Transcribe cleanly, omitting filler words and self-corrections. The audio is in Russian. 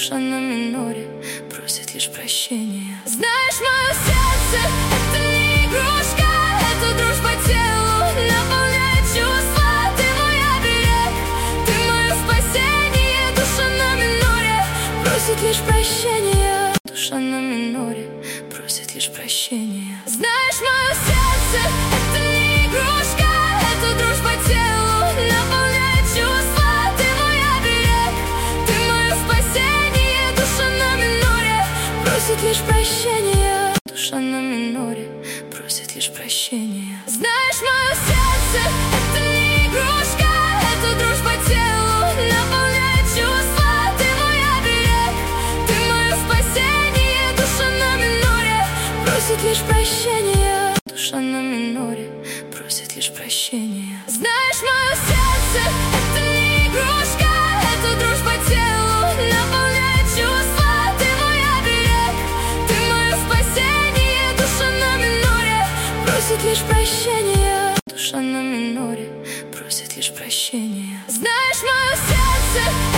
душа на миноре просит лишь прощения. Знаешь, мое сердце — это не игрушка, это дрожь по телу наполняет чувства. Ты мой оберег, ты мое спасение. Душа на миноре просит лишь прощения. Душа на миноре просит лишь прощения. Знаешь, мое сердце — это не игрушка, это дрожь по телу наполняет чувства. Ты мой оберег, ты мое спасение. Душа на миноре просит лишь прощения. Душа на миноре просит лишь прощения. Знаешь, мое сердце — это не игрушка, это дрожь по телу наполняет чувства. Ты мой оберег, ты мое спасение. Душа на миноре просит лишь прощения. Душа на миноре просит лишь прощения. Знаешь, мое сердце — это не игрушка, это дрожь по телу наполняет чувства. Ты мой оберег, ты мое спасение. Душа на миноре просит лишь прощения. Душа на миноре просит лишь прощения. Знаешь, мое сердце